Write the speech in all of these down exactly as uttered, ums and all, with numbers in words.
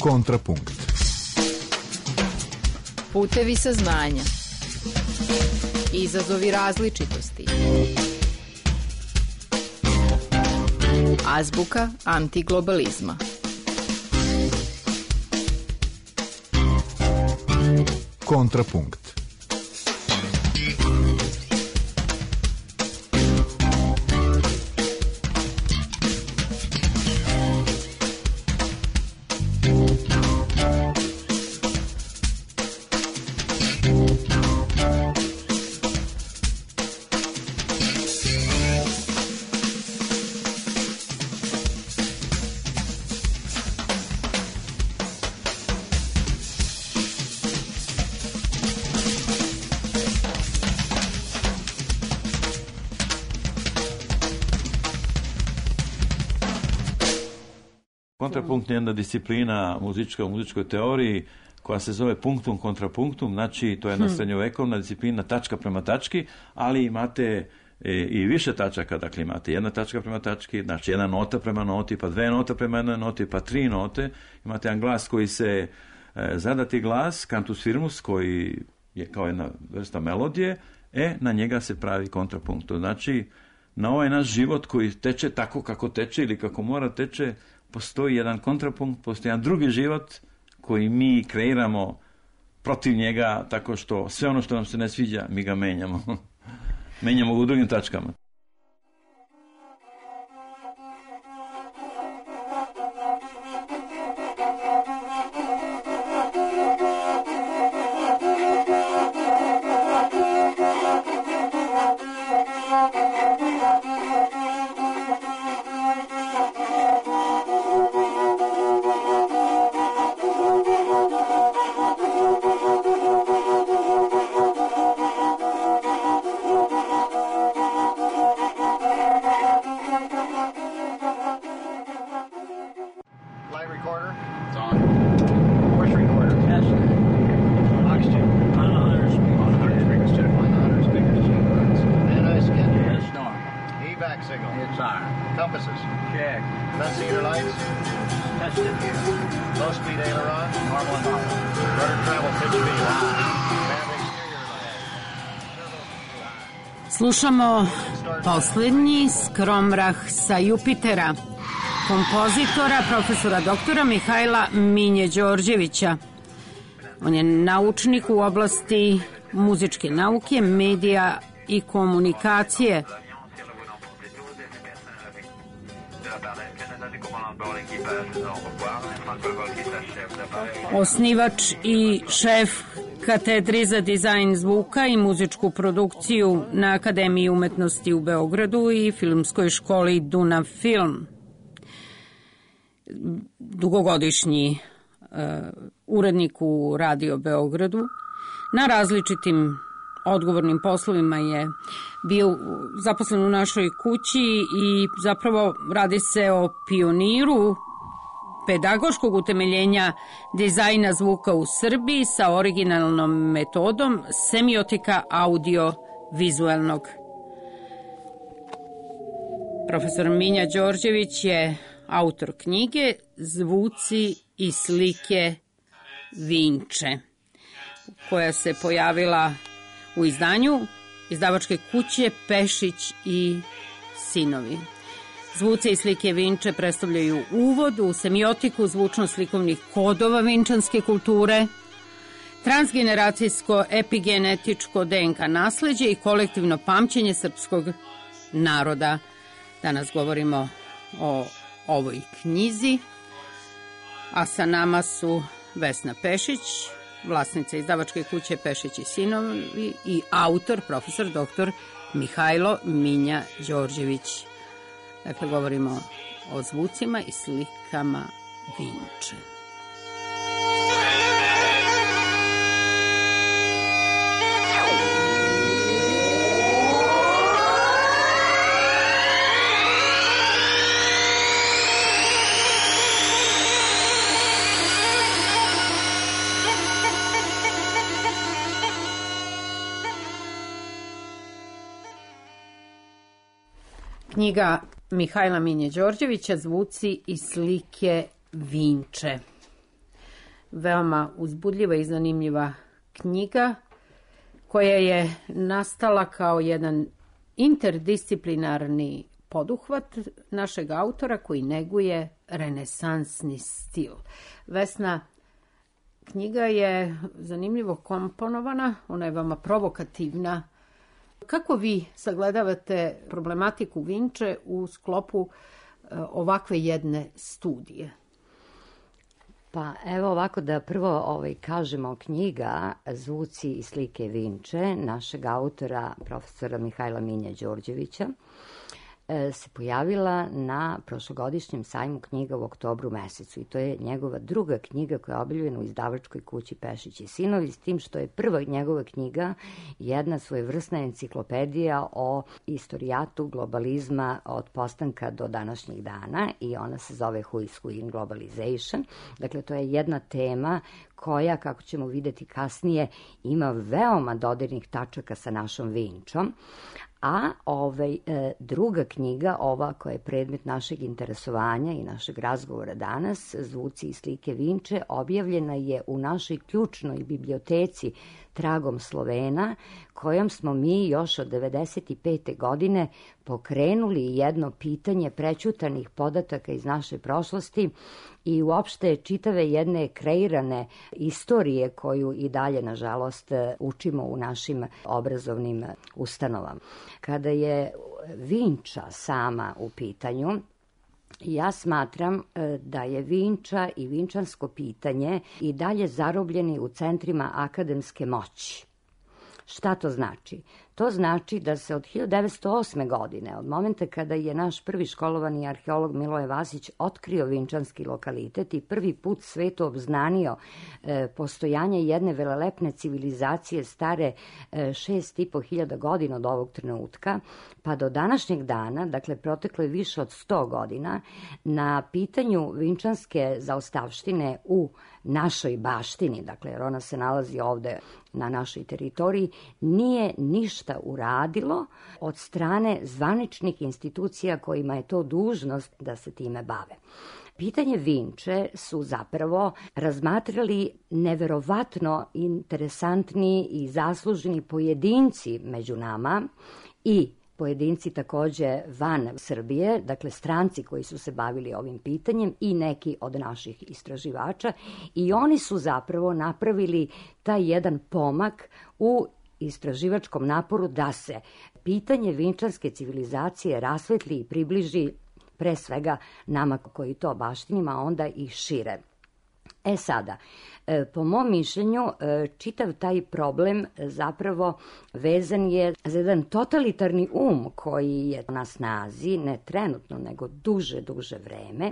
Kontrapunkt. Putevi saznanja. Izazovi različitosti. Azbuka antiglobalizma. Kontrapunkt. Kontrapunkt je jedna disciplina muzička u muzičkoj teoriji koja se zove punktum kontrapunktum, znači to je jedna hmm. srednjovekovna disciplina tačka prema tački, ali imate e, i više tačaka, dakle imate jedna tačka prema tački, znači jedna nota prema noti, pa dve nota prema jednoj noti, pa tri note, imate jedan glas koji se, e, zadati glas, cantus firmus, koji je kao jedna vrsta melodije, e, na njega se pravi kontrapunkt. To znači, na ovaj naš život koji teče tako kako teče ili kako mora teče, postoji jedan kontrapunkt, postoji jedan drugi život koji mi kreiramo protiv njega tako što sve ono što nam se ne sviđa, mi ga menjamo. Menjamo u drugim tačkama. Slušamo posljednji Skromrah sa Jupitera, kompozitora profesora doktora Mihajla Minje Đorđevića. On je naučnik u oblasti muzičke nauke, medija i komunikacije. Osnivač i šef katedri za dizajn zvuka i muzičku produkciju na Akademiji umetnosti u Beogradu i filmskoj školi Dunav Film. Dugogodišnji uh, urednik u Radio Beogradu. Na različitim odgovornim poslovima je bio zaposlen u našoj kući i zapravo radi se o pioniru pedagoškog utemeljenja dizajna zvuka u Srbiji sa originalnom metodom semiotika audio-vizualnog. Profesor Minja Đorđević je autor knjige Zvuci i slike Vinče, koja se pojavila u izdanju izdavačke kuće Pešić i sinovi. Zvuci i slike Vinče predstavljaju uvod u semiotiku zvučno-slikovnih kodova vinčanske kulture, transgeneracijsko epigenetičko D N K nasleđe i kolektivno pamćenje srpskog naroda. Danas govorimo o ovoj knjizi, a sa nama su Vesna Pešić, vlasnica izdavačke kuće Pešić i sinovi i autor, profesor doktor Mihajlo Minja Đorđević. Dakle, govorimo o zvucima i slikama Vinče. Knjiga Mihajla Minje Đorđevića Zvuci i slike Vinče. veoma uzbudljiva i zanimljiva knjiga koja je nastala kao jedan interdisciplinarni poduhvat našeg autora koji neguje renesansni stil. Vesna, knjiga je zanimljivo komponovana, ona je veoma provokativna. Kako vi sagledavate problematiku Vinče u sklopu ovakve jedne studije? Pa evo ovako da prvo ovaj, kažemo knjiga Zvuci i slike Vinče našeg autora profesora Mihajla Minja Đorđevića se pojavila na prošlogodišnjem sajmu knjiga u oktobru mesecu i to je njegova druga knjiga koja je objavljena u izdavačkoj kući Pešić i sinovi, s tim što je prva njegova knjiga jedna svojevrsna enciklopedija o istorijatu globalizma od postanka do današnjih dana i ona se zove Who is Who in Globalization. Dakle, to je jedna tema koja, kako ćemo videti kasnije, ima veoma dodirnih tačaka sa našom Vinčom. A ovaj, e, druga knjiga, ova koja je predmet našeg interesovanja i našeg razgovora danas, Zvuci i slike Vinče, objavljena je u našoj ključnoj biblioteci Tragom Slovena, kojom smo mi još od devedeset pete. godine pokrenuli jedno pitanje prećutanih podataka iz naše prošlosti i uopšte čitave jedne kreirane istorije koju i dalje, nažalost, učimo u našim obrazovnim ustanovama. Kada je Vinča sama u pitanju, ja smatram da je Vinča i vinčansko pitanje i dalje zarobljeni u centrima akademske moći. Šta to znači? To znači da se od hiljadu devetsto osme. godine, od momenta kada je naš prvi školovani arheolog Miloje Vasić otkrio vinčanski lokalitet i prvi put svetu obznanio e, postojanje jedne velelepne civilizacije stare e, šest i po hiljada godina od ovog trenutka, pa do današnjeg dana, dakle proteklo je više od sto godina, na pitanju vinčanske zaostavštine u našoj baštini, dakle jer ona se nalazi ovde na našoj teritoriji, nije ništa uradilo od strane zvaničnih institucija kojima je to dužnost da se time bave. Pitanje Vinče su zapravo razmatrali neverovatno interesantni i zasluženi pojedinci među nama i pojedinci takođe van Srbije, dakle stranci koji su se bavili ovim pitanjem i neki od naših istraživača, i oni su zapravo napravili taj jedan pomak u istraživačkom naporu da se pitanje vinčanske civilizacije rasvetli i približi pre svega nama koji to baštinimo, a onda i šire. E sada, po mom mišljenju, čitav taj problem zapravo vezan je za jedan totalitarni um koji je na snazi, ne trenutno, nego duže, duže vreme,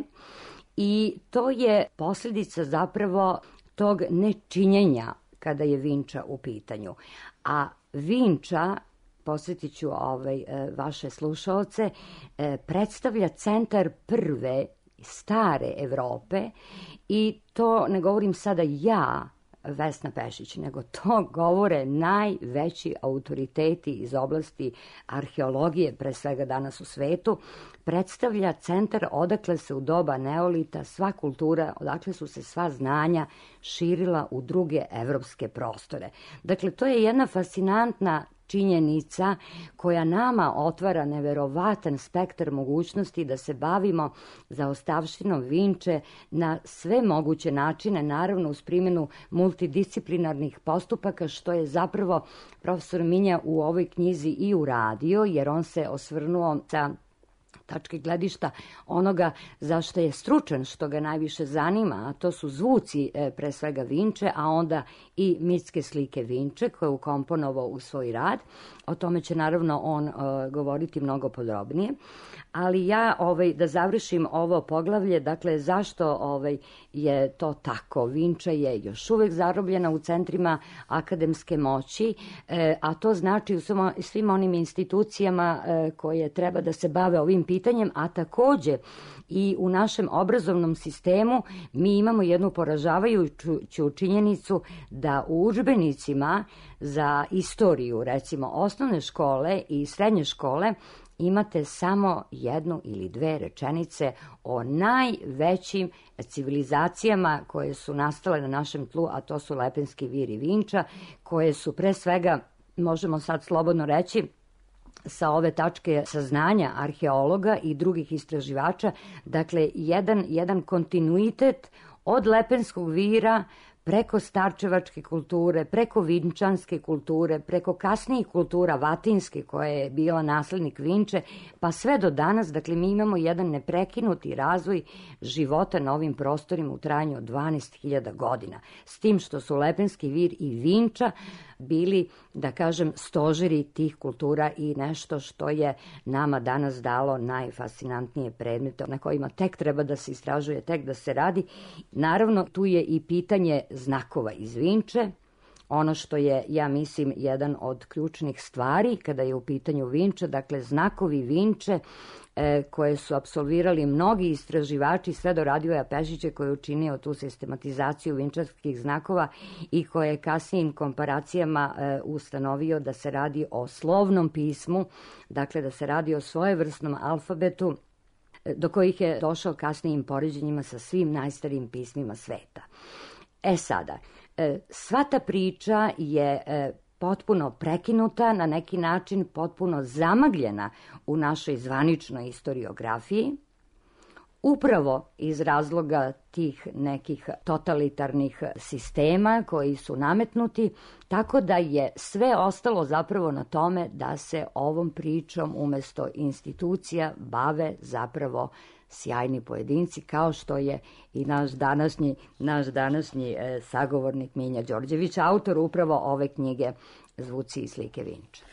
i to je posljedica zapravo tog nečinjenja kada je Vinča u pitanju. A Vinča, posjetit ću ovaj, vaše slušaoce, predstavlja centar prve stare Evrope i to ne govorim sada ja, Vesna Pešić, nego to govore najveći autoriteti iz oblasti arheologije, pre svega danas u svetu. Predstavlja centar odakle se u doba neolita sva kultura, odakle su se sva znanja širila u druge evropske prostore. Dakle, to je jedna fascinantna činjenica koja nama otvara neverovatan spektar mogućnosti da se bavimo zaostavštinom Vinče na sve moguće načine, naravno uz primjenu multidisciplinarnih postupaka, što je zapravo profesor Minja u ovoj knjizi i uradio, jer on se osvrnuo sa tačke gledišta onoga za što je stručan, što ga najviše zanima, a to su zvuci e, pre svega Vinče, a onda i mitske slike Vinče koje je ukomponovao u svoj rad. O tome će naravno on e, govoriti mnogo podrobnije. Ali ja ovaj, da završim ovo poglavlje, dakle zašto ovaj, je to tako? Vinča je još uvek zarobljena u centrima akademske moći, e, a to znači u svim onim institucijama e, koje treba da se bave ovim pitanjima pitanjem, a takođe i u našem obrazovnom sistemu mi imamo jednu poražavajuću činjenicu da u udžbenicima za istoriju, recimo osnovne škole i srednje škole, imate samo jednu ili dve rečenice o najvećim civilizacijama koje su nastale na našem tlu, a to su Lepenski vir i Vinča, koje su pre svega, možemo sad slobodno reći, sa ove tačke saznanja arheologa i drugih istraživača, dakle, jedan, jedan kontinuitet od Lepenskog vira preko starčevačke kulture, preko vinčanske kulture, preko kasnijih kultura vatinske koja je bila naslednik Vinče, pa sve do danas, dakle mi imamo jedan neprekinuti razvoj života na ovim prostorima u trajanju od dvanaest hiljada godina. S tim što su Lepenski vir i Vinča bili, da kažem, stožeri tih kultura i nešto što je nama danas dalo najfascinantnije predmete na kojima tek treba da se istražuje, tek da se radi. Naravno, tu je i pitanje znakova iz Vinče, ono što je, ja mislim, jedan od ključnih stvari kada je u pitanju Vinča, dakle znakovi Vinče e, koje su apsolvirali mnogi istraživači sve do Radivoja Pešića koji je učinio tu sistematizaciju vinčarskih znakova i koje je kasnijim komparacijama e, ustanovio da se radi o slovnom pismu, dakle da se radi o svojevrsnom alfabetu do kojih je došao kasnijim poređenjima sa svim najstarijim pismima sveta. E sada, sva ta priča je potpuno prekinuta, na neki način potpuno zamagljena u našoj zvaničnoj istoriografiji, upravo iz razloga tih nekih totalitarnih sistema koji su nametnuti, tako da je sve ostalo zapravo na tome da se ovom pričom umesto institucija bave zapravo sjajni pojedinci, kao što je i naš današnji, naš današnji e, sagovornik Minja Đorđević, autor upravo ove knjige Zvuci i slike Vinče.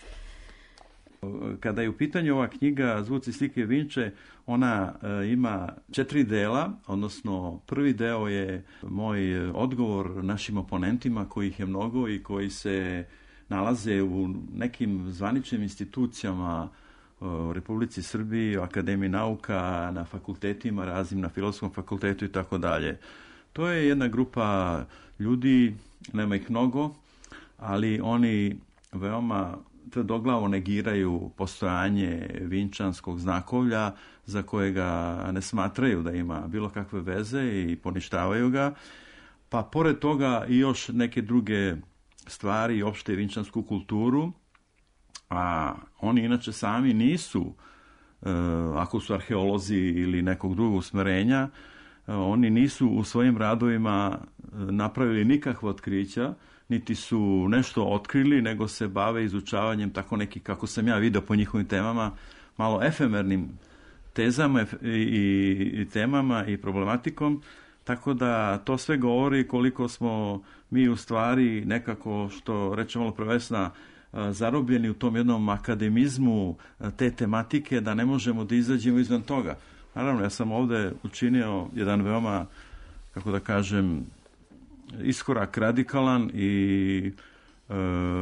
Kada je u pitanju ova knjiga Zvuci i slike Vinče, ona e, ima četiri dela, odnosno prvi deo je moj odgovor našim oponentima, kojih je mnogo i koji se nalaze u nekim zvaničnim institucijama u Republici Srbiji, u Akademiji nauka, na fakultetima raznim, na Filozofskom fakultetu i tako dalje. To je jedna grupa ljudi, nema ih mnogo, ali oni veoma tvrdoglavo negiraju postojanje vinčanskog znakovlja za kojega ne smatraju da ima bilo kakve veze i poništavaju ga. Pa pored toga i još neke druge stvari, opšte vinčansku kulturu, a oni inače sami nisu, e, ako su arheolozi ili nekog drugog usmerenja, e, oni nisu u svojim radovima napravili nikakva otkrića, niti su nešto otkrili, nego se bave izučavanjem tako neki, kako sam ja vidio po njihovim temama, malo efemernim tezama i, i, i temama i problematikom, tako da to sve govori koliko smo mi u stvari nekako, što reče malo Vesna, zarobljeni u tom jednom akademizmu te tematike, da ne možemo da izađemo izvan toga. Naravno, ja sam ovde učinio jedan veoma, kako da kažem, iskorak radikalan i e,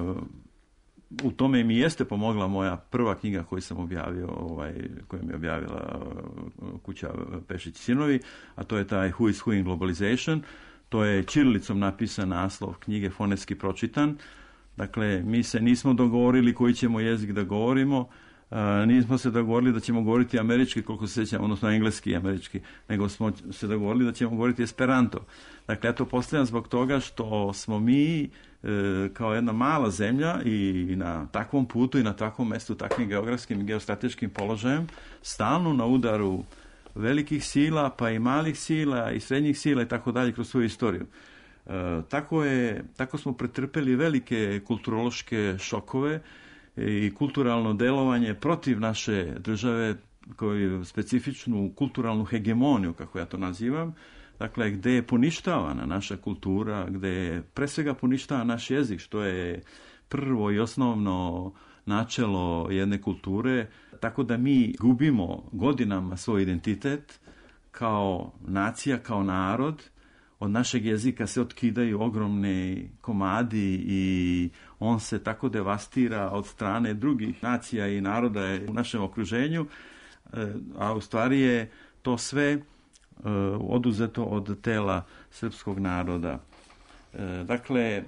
u tome mi jeste pomogla moja prva knjiga koju sam objavio, ovaj, koju mi je objavila kuća Pešić i sinovi, a to je taj Who is Who in Globalization. To je ćirilicom napisan naslov knjige, fonetski pročitan. Dakle, mi se nismo dogovorili koji ćemo jezik da govorimo, uh, nismo se dogovorili da ćemo govoriti američki, koliko se sjećam, odnosno engleski i američki, nego smo se dogovorili da ćemo govoriti esperanto. Dakle, ja to postavljam zbog toga što smo mi e, kao jedna mala zemlja i na takvom putu i na takvom mestu, takvim geografskim i geostrateškim položajem, stalno na udaru velikih sila, pa i malih sila i srednjih sila i tako dalje kroz svoju istoriju. E, tako, je, tako smo pretrpeli velike kulturološke šokove i kulturalno delovanje protiv naše države, koju specifičnu kulturalnu hegemoniju, kako ja to nazivam, dakle, gde je poništavana naša kultura, gde je pre svega poništava naš jezik, što je prvo i osnovno načelo jedne kulture, tako da mi gubimo godinama svoj identitet kao nacija, kao narod. Od našeg jezika se otkidaju ogromne komadi i on se tako devastira od strane drugih nacija i naroda u našem okruženju. a u stvari je to sve oduzeto od tela srpskog naroda. Dakle,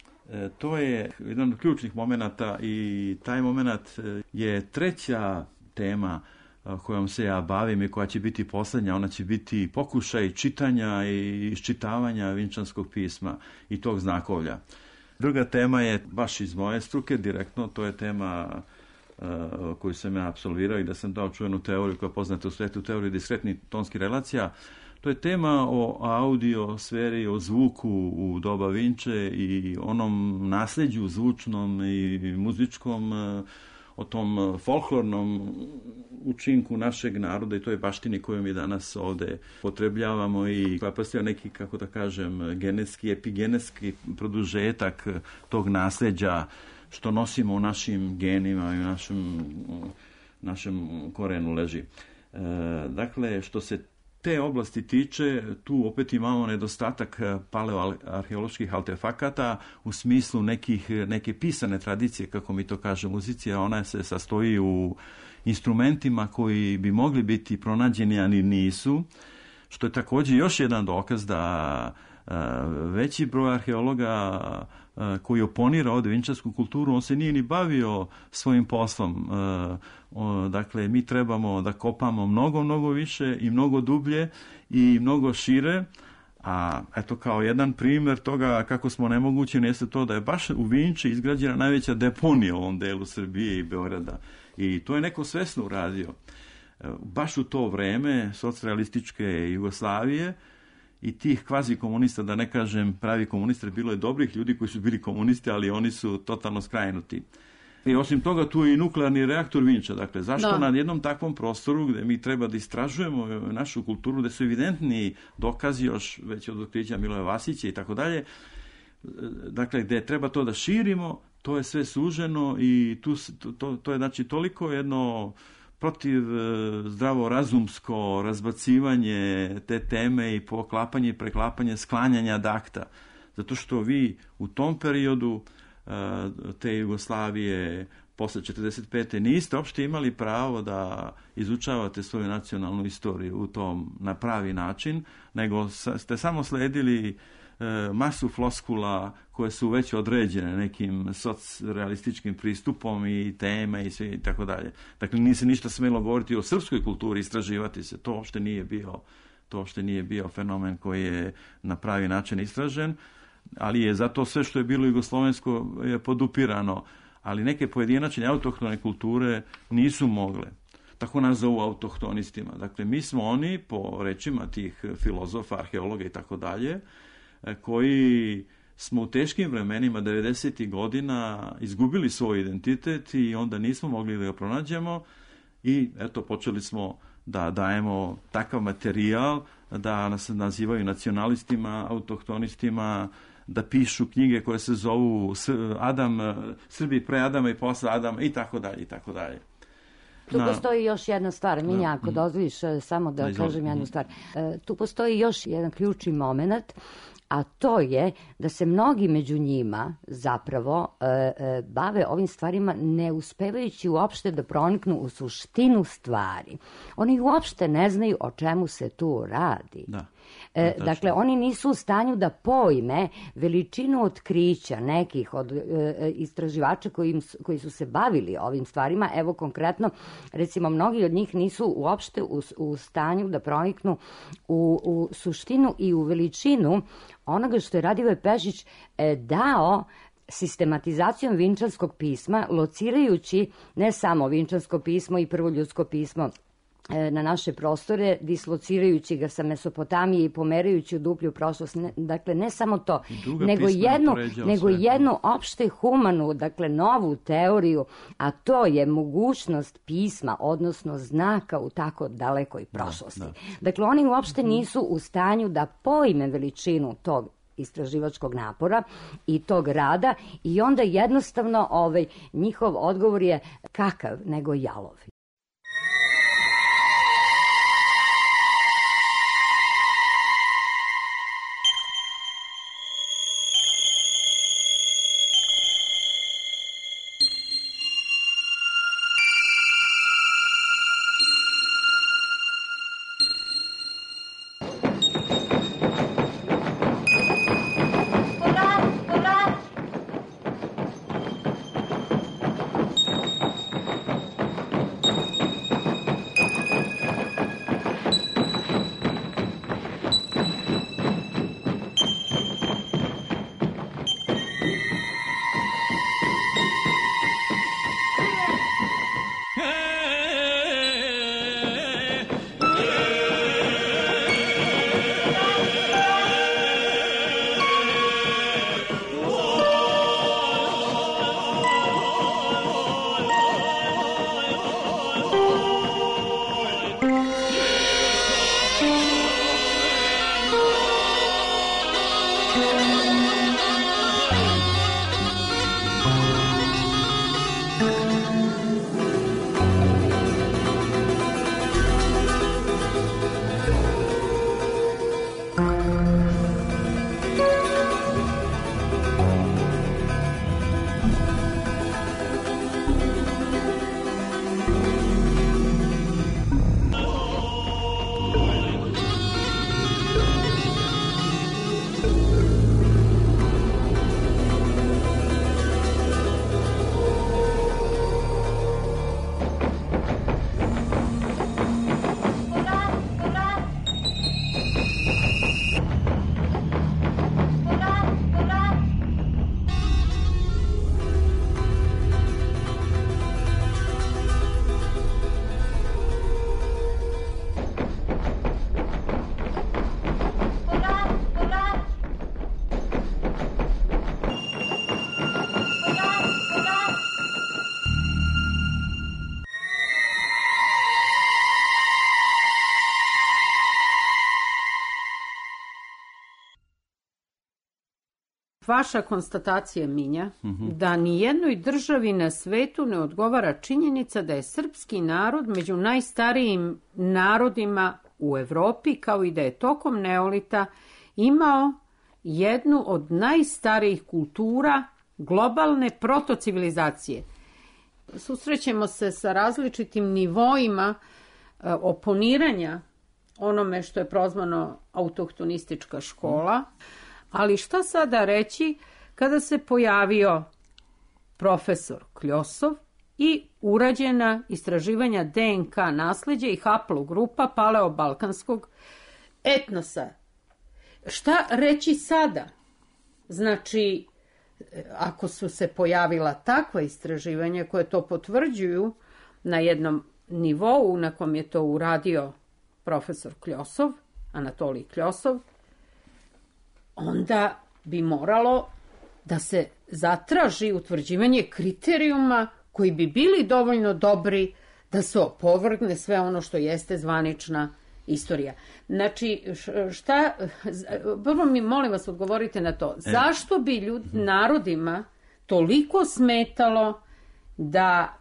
to je jedan od ključnih momenata i taj moment je treća tema kojom se ja bavim i koja će biti posljednja. Ona će biti pokušaj čitanja i iščitavanja vinčanskog pisma i tog znakovlja. Druga tema je baš iz moje struke, direktno, to je tema uh, koju sam ja apsolvirao i da sam dao čuvenu teoriju koja je poznata u svetu, teoriju diskretnih tonskih relacija. To je tema o audio sferi, o zvuku u doba Vinče i onom nasljeđu zvučnom i muzičkom, o tom folklornom učinku našeg naroda i toj baštini koju mi danas ovdje potrebljavamo i koja predstavlja neki, kako da kažem, genetski, epigenetski produžetak tog nasljeđa što nosimo u našim genima i u našem, našem korenu leži. E, dakle, što se te oblasti tiče, tu opet imamo nedostatak paleoarheoloških artefakata u smislu nekih, neke pisane tradicije, kako mi to kaže muzici, a ona se sastoji u instrumentima koji bi mogli biti pronađeni, ali nisu, što je također još jedan dokaz da veći broj arheologa koji oponira ovdje vinčarsku kulturu, on se nije ni bavio svojim poslom. Dakle, mi trebamo da kopamo mnogo, mnogo više i mnogo dublje i mnogo šire, a eto kao jedan primjer toga kako smo nemogućeni jeste to da je baš u Vinči izgrađena najveća deponija u ovom delu Srbije i Beograda. I to je neko svesno uradio. Baš u to vreme socrealističke Jugoslavije i tih kvazi komunista, da ne kažem pravi komunista, bilo je dobrih ljudi koji su bili komunisti, ali oni su totalno skrajnuti. I osim toga tu je i nuklearni reaktor Vinča. Dakle, zašto da. Na jednom takvom prostoru gdje mi treba da istražujemo našu kulturu, gdje su evidentni dokazi još već od otkrića Miloja Vasića i tako dalje, dakle, gdje treba to da širimo, to je sve suženo i tu, to, to je znači toliko jedno protiv zdravorazumsko razbacivanje te teme i poklapanje i preklapanje sklanjanja ad acta. Zato što vi u tom periodu te Jugoslavije posle četrdeset pete niste uopšte imali pravo da izučavate svoju nacionalnu istoriju u tom na pravi način, nego ste samo sledili masu floskula koje su već određene nekim socrealističkim pristupom i teme i sve i tako dalje. Dakle, nije se ništa smjelo govoriti o srpskoj kulturi, istraživati se. To uopšte nije bio, to uopšte nije bio fenomen koji je na pravi način istražen, ali je zato sve što je bilo jugoslovensko je podupirano, ali neke pojedinačne autohtone kulture nisu mogle. Tako nas zovu autohtonistima. Dakle, mi smo oni, po rečima tih filozofa, arheologa i tako dalje, koji smo u teškim vremenima devedesetih godina izgubili svoj identitet i onda nismo mogli da ga pronađemo i eto počeli smo da dajemo takav materijal da nas nazivaju nacionalistima, autohtonistima, da pišu knjige koje se zovu Adam, Srbi pre Adama i posle Adama i tako dalje i tako dalje. Tu postoji još jedna stvar, Minja, ako dozvoliš samo da kažem jednu stvar. Tu postoji još jedan ključni moment, a to je da se mnogi među njima zapravo e, e, bave ovim stvarima ne uspevajući uopšte da proniknu u suštinu stvari. Oni uopšte ne znaju o čemu se tu radi. Da. E, dakle, oni nisu u stanju da pojme veličinu otkrića nekih od e, istraživača koji, koji su se bavili ovim stvarima. Evo konkretno, recimo, mnogi od njih nisu uopšte u, u stanju da proniknu u, u suštinu i u veličinu onoga što je Radivoj Pešić e, dao sistematizacijom vinčanskog pisma, locirajući ne samo vinčansko pismo i prvo ljudsko pismo na naše prostore, dislocirajući ga sa Mesopotamije i pomerajući u duplju prošlost. Ne, dakle, ne samo to, nego jednu, nego jednu opšte humanu, dakle, novu teoriju, a to je mogućnost pisma, odnosno znaka u tako dalekoj prošlosti. Da, da. Dakle, oni uopšte nisu u stanju da pojme veličinu tog istraživačkog napora i tog rada i onda jednostavno ovaj, njihov odgovor je kakav nego jalov. vaša konstatacija, Minja, Mhm. da ni jednoj državi na svetu ne odgovara činjenica da je srpski narod među najstarijim narodima u Evropi, kao i da je tokom neolita imao jednu od najstarijih kultura globalne protocivilizacije. Susrećemo se sa različitim nivoima e, oponiranja onome što je prozvano autohtonistička škola, ali šta sada reći kada se pojavio profesor Kljosov i urađena istraživanja D N K nasleđa i haplogrupa paleobalkanskog etnosa. Šta reći sada? Znači, ako su se pojavila takva istraživanja koje to potvrđuju na jednom nivou na kom je to uradio profesor Kljosov, Anatolij Kljosov, onda bi moralo da se zatraži utvrđivanje kriterijuma koji bi bili dovoljno dobri da se opovrgne sve ono što jeste zvanična istorija. Znači, šta, prvo mi molim vas odgovorite na to, zašto bi ljud, narodima toliko smetalo da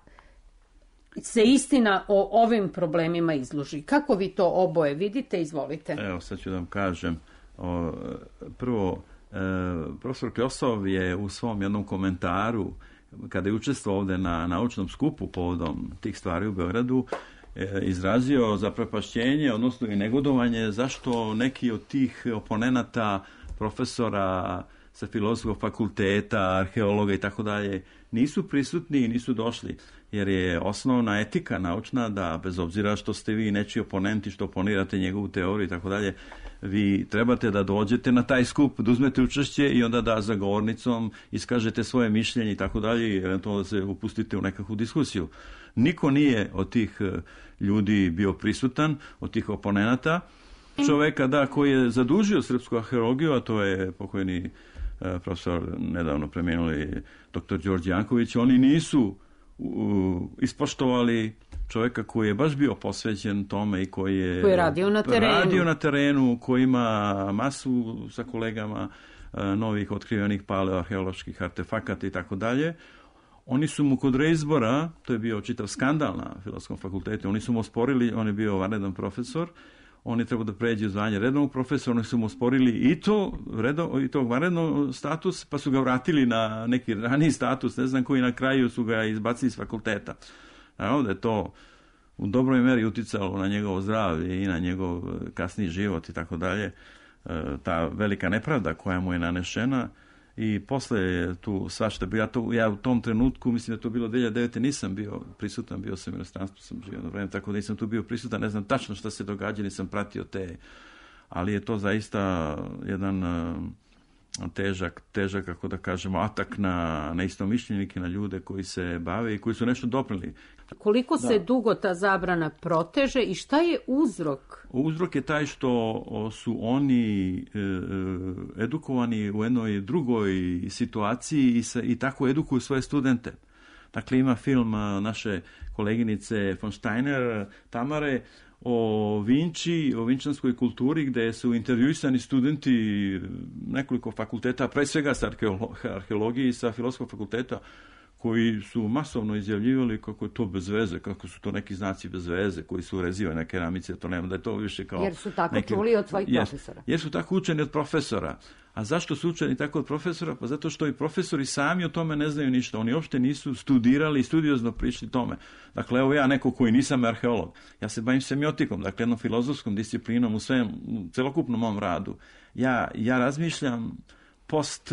se istina o ovim problemima izloži? Kako vi to oboje vidite? Izvolite. Evo, sad ću da vam kažem. O, prvo, e, profesor Kljosov je u svom jednom komentaru, kada je učestvovao ovde na naučnom skupu povodom tih stvari u Beogradu, e, izrazio zaprepašćenje, odnosno i negodovanje zašto neki od tih oponenata, profesora sa filozofskog fakulteta, arheologa i tako dalje, nisu prisutni i nisu došli, jer je osnovna etika naučna da bez obzira što ste vi nečiji oponenti, što oponirate njegovu teoriju i tako dalje, vi trebate da dođete na taj skup, da uzmete učešće i onda da za govornicom iskažete svoje mišljenje i tako dalje i eventualno da se upustite u nekakvu diskusiju. Niko nije od tih ljudi bio prisutan, od tih oponenata. Čoveka, da, koji je zadužio srpsku arheologiju, a to je pokojni profesor, nedavno preminuli doktor Đorđe Janković, oni nisu uh, ispoštovali čovjeka koji je baš bio posvećen tome i koji je, koji je radio na terenu, radio na terenu, koji ima masu sa kolegama uh, novih otkrivenih paleoarheoloških artefakata i tako dalje. Oni su mu kod reizbora, to je bio čitav skandal na Filozofskom fakultetu, oni su mu osporili, on je bio vanredan profesor, on je trebao da pređe u zvanje redovnog profesora, oni su mu osporili i to, redo, i tog vanrednog status, pa su ga vratili na neki raniji status, ne znam koji, na kraju su ga izbacili iz fakulteta. Naravno da je to u dobroj meri uticalo na njegovo zdravlje i na njegov kasniji život i tako dalje. Ta velika nepravda koja mu je nanešena i posle je tu svašta. Ja, to, ja u tom trenutku, mislim da to bilo dve hiljade devete. nisam bio prisutan, bio sam u inostranstvu, sam živio na vreme, tako da nisam tu bio prisutan, ne znam tačno šta se događa, nisam pratio te, ali je to zaista jedan uh, težak, težak, kako da kažemo, atak na, na istomišljenike, na ljude koji se bave i koji su nešto doprinili. Koliko se da. dugo ta zabrana proteže i šta je uzrok? Uzrok je taj što su oni e, edukovani u jednoj drugoj situaciji i, se, i tako edukuju svoje studente. Dakle, ima film naše koleginice von Steiner, Tamare, o Vinči, o vinčanskoj kulturi, gde su intervjuisani studenti nekoliko fakulteta, pre svega sa arheologije i sa filozofskog fakulteta, koji su masovno izjavljivali kako je to bez veze, kako su to neki znaci bez veze, koji su urezivani na keramice, to nema, da je to više kao... Jer su tako neki, čuli od svojih jer, profesora. Jer su tako učeni od profesora. A zašto su učeni tako od profesora? Pa zato što i profesori sami o tome ne znaju ništa. Oni uopšte nisu studirali i studiozno prišli tome. Dakle, evo ja, neko koji nisam arheolog, ja se bavim semiotikom, dakle jednom filozofskom disciplinom u svem, u celokupnom mom radu. Ja, ja razmišljam post...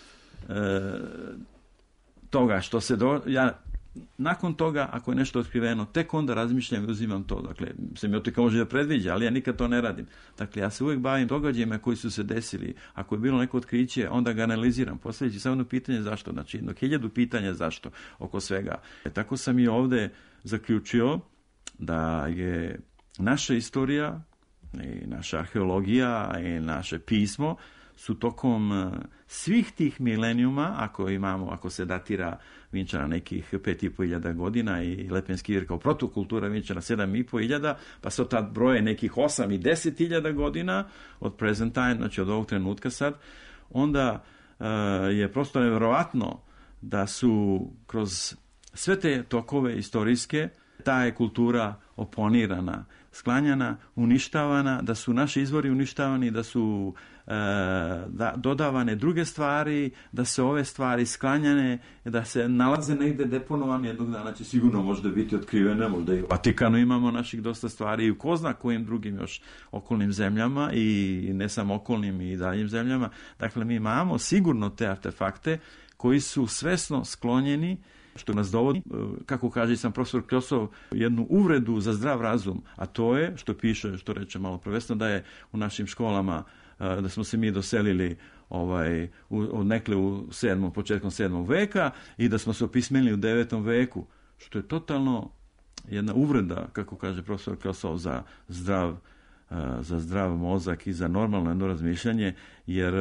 E, toga što se do... ja nakon toga, ako je nešto otkriveno, tek onda razmišljam i uzimam to. Dakle, semiotika može da predviđa, ali ja nikad to ne radim. Dakle, ja se uvijek bavim događajima koji su se desili. Ako je bilo neko otkriće, onda ga analiziram. Postavljajući samo jedno pitanje zašto. Znači, jedno hiljadu pitanja zašto oko svega. E, tako sam i ovde zaključio da je naša istorija i naša arheologija i naše pismo su tokom svih tih milenijuma, ako imamo, ako se datira Vinčana nekih pet i po hiljada godina i Lepenski vir kao protokultura Vinčana sedam i po hiljada, pa se od tad broje nekih osam i deset hiljada godina od present time, znači od ovog trenutka sad, onda je prosto nevjerovatno da su kroz sve te tokove istorijske ta je kultura oponirana, sklanjana, uništavana, da su naši izvori uništavani, da su e, da, dodavane druge stvari, da se ove stvari sklanjane, da se nalaze negde deponovane, jednog dana će sigurno možda biti otkrivene, možda i u Vatikanu imamo naših dosta stvari i u ko zna kojim drugim još okolnim zemljama i ne samo okolnim i daljim zemljama. Dakle, mi imamo sigurno te artefakte koji su svesno sklonjeni, što nas dovodi, kako kaže sam profesor Kljosov, jednu uvredu za zdrav razum, a to je, što piše, što reče malo prvesno, da je u našim školama, da smo se mi doselili ovaj, u, nekle u sedmom, početkom sedmog veka i da smo se opismenili u devetom veku, što je totalno jedna uvreda, kako kaže profesor Kljosov, za zdrav, za zdrav mozak i za normalno jedno razmišljanje, jer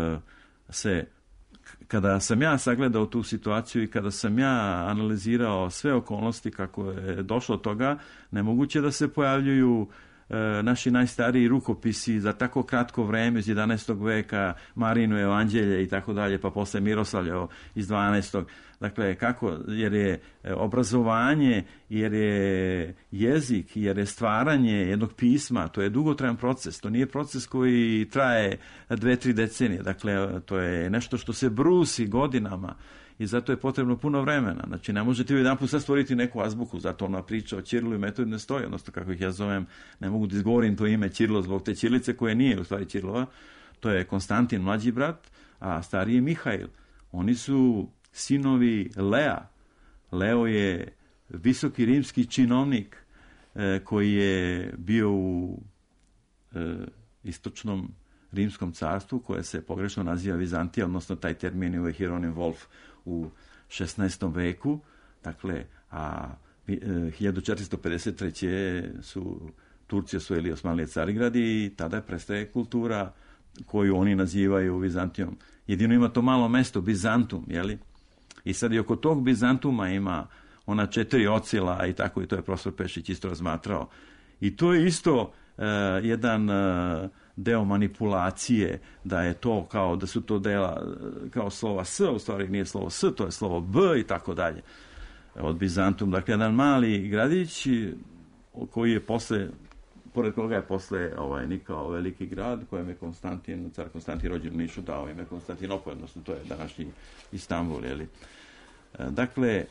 se kada sam ja sagledao tu situaciju i kada sam ja analizirao sve okolnosti kako je došlo od toga, nemoguće da se pojavljuju e, naši najstariji rukopisi za tako kratko vreme iz jedanaestog veka, Marino evanđelje i tako dalje, pa posle Miroslavljevo iz dvanaestog. Dakle, kako? Jer je obrazovanje, jer je jezik, jer je stvaranje jednog pisma, to je dugotrajan proces, to nije proces koji traje dve, tri decenije, dakle, to je nešto što se brusi godinama i zato je potrebno puno vremena. Znači, ne možete jedan put sad stvoriti neku azbuku, zato ona priča o Ćirilu i Metodiju ne stoji, odnosno kako ih ja zovem, ne mogu da izgovorim to ime Ćirilo zbog te ćirilice koje nije u stvari Ćirilova, to je Konstantin, mlađi brat, a stariji je Mihail. Oni su sinovi Lea. Leo je visoki rimski činovnik e, koji je bio u e, istočnom rimskom carstvu koje se pogrešno naziva Vizantija, odnosno taj termin je Hieronim Wolf u šesnaestom veku. Dakle, a e, hiljadu četiristo pedeset treće su Turci osvojili Osmanlije Carigrad i tada prestaje kultura koju oni nazivaju Vizantijom. Jedino ima to malo mesto, Bizantum, jeli? I sad i oko tog Bizantuma ima ona četiri ocila i tako, i to je profesor Pešić isto razmatrao. I to je isto uh, jedan uh, deo manipulacije, da je to kao, da su to dela kao slova S, u stvari nije slovo S, to je slovo B i tako dalje. Od Bizantum, dakle, jedan mali gradić koji je posle, pored koga je posle ovaj, nikao veliki grad, kojem je Konstantin, car Konstantin rođen u Nišu dao ime Konstantinopolj, odnosno to je današnji Istanbul, jeli. Dakle,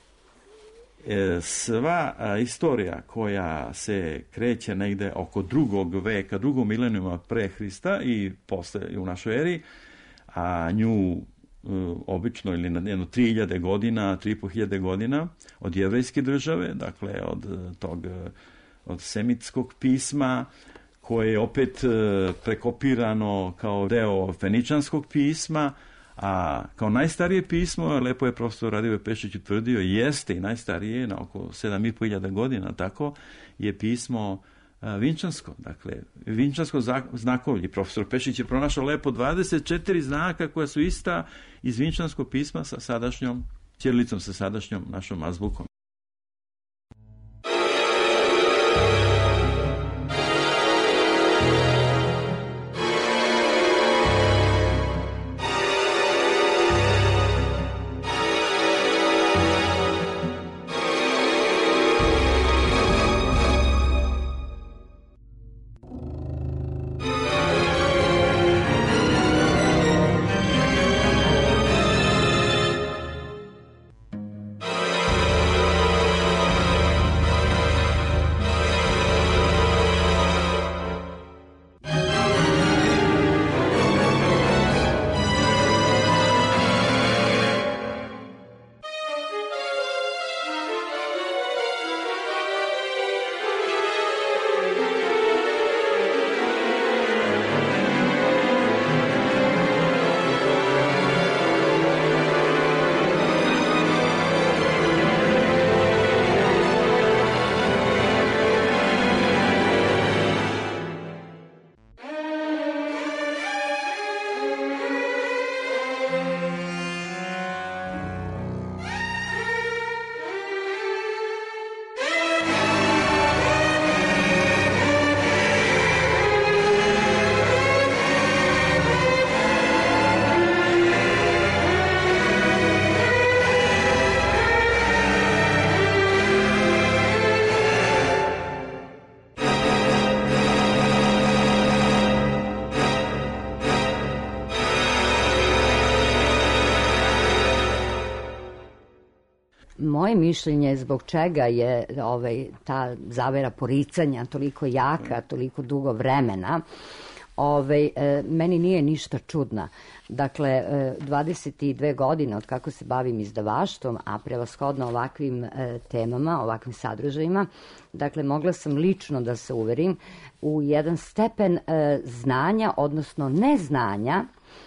sva istorija koja se kreće negde oko drugog veka, drugog milenijuma pre Hrista i posle i u našoj eri, a nju obično ili na jedno tri hiljade godina, tri i po hiljade godina od jevrejske države, dakle od tog od semitskog pisma, koje je opet prekopirano kao deo feničanskog pisma, a kao najstarije pismo, lepo je profesor Radivoje Pešić utvrdio, jeste i najstarije, na oko sedam i po hiljada godina, tako, je pismo vinčansko, dakle, vinčansko znakovlje. Profesor Pešić je pronašao lepo dvadeset četiri znaka koja su ista iz vinčanskog pisma sa sadašnjom ćirilicom, sa sadašnjom našom azbukom. moje mišljenje zbog čega je ovaj, ta zavera poricanja toliko jaka, toliko dugo vremena, ovaj, e, meni nije ništa čudna. Dakle, e, dvadeset dve godine od kako se bavim izdavaštvom, a prevashodno ovakvim e, temama, ovakvim sadržajima, dakle, mogla sam lično da se uverim u jedan stepen e, znanja, odnosno neznanja,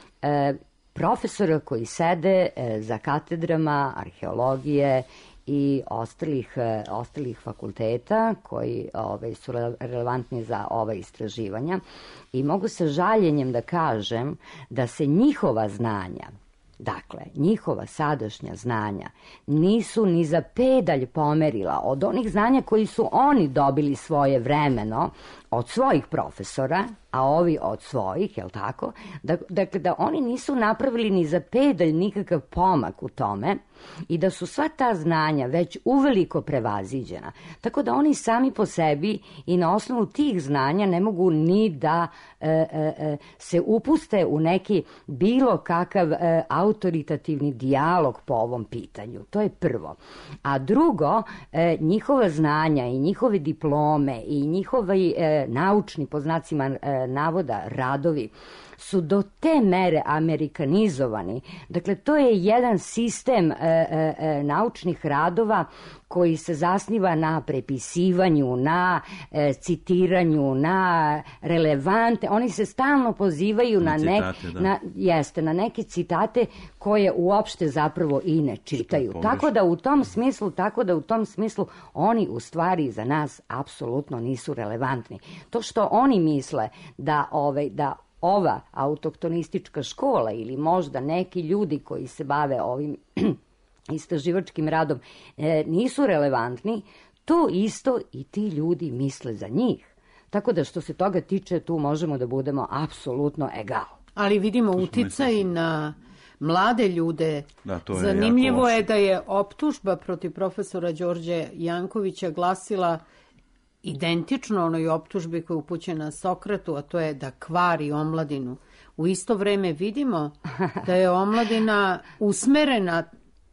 e, profesora koji sede e, za katedrama arheologije i ostalih, e, ostalih fakulteta koji ovaj, su relevantni za ova istraživanja i mogu sa žaljenjem da kažem da se njihova znanja, dakle, njihova sadašnja znanja nisu ni za pedalj pomerila od onih znanja koji su oni dobili svoje vremeno od svojih profesora, a ovi od svojih, jel tako? Dakle, da oni nisu napravili ni za pedalj nikakav pomak u tome i da su sva ta znanja već uveliko prevaziđena. Tako da oni sami po sebi i na osnovu tih znanja ne mogu ni da e, e, se upuste u neki bilo kakav e, autoritativni dijalog po ovom pitanju. To je prvo. A drugo, e, njihova znanja i njihove diplome i njihovi e, naučni, po znacima e, navoda, radovi su do te mere amerikanizovani. Dakle, to je jedan sistem e, e, e, naučnih radova koji se zasniva na prepisivanju, na e, citiranju, na relevante. Oni se stalno pozivaju na, na, nek, citate, na, jeste, na neke citate koje uopšte zapravo i ne čitaju. Tako da u tom smislu, tako da u tom smislu oni u stvari za nas apsolutno nisu relevantni. To što oni misle da ovaj da ova autohtonistička škola ili možda neki ljudi koji se bave ovim istraživačkim radom e, nisu relevantni, to isto i ti ljudi misle za njih. Tako da što se toga tiče, tu možemo da budemo apsolutno egal. Ali vidimo uticaj na mlade ljude. Da, to je Zanimljivo je da je optužba protiv profesora Đorđe Jankovića glasila identično onoj optužbi koja je upućena Sokratu, a to je da kvari omladinu. U isto vreme vidimo da je omladina usmerena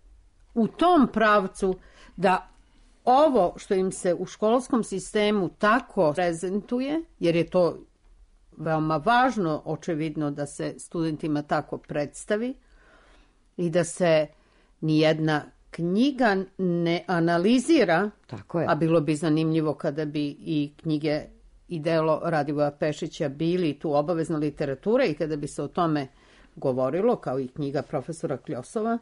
u tom pravcu da ovo što im se u školskom sistemu tako prezentuje, jer je to veoma važno, očevidno, da se studentima tako predstavi i da se nijedna knjiga ne analizira, tako je. A bilo bi zanimljivo kada bi i knjige i delo Radivoja Pešića bili tu obavezna literatura i kada bi se o tome govorilo, kao i knjiga profesora Kljosova.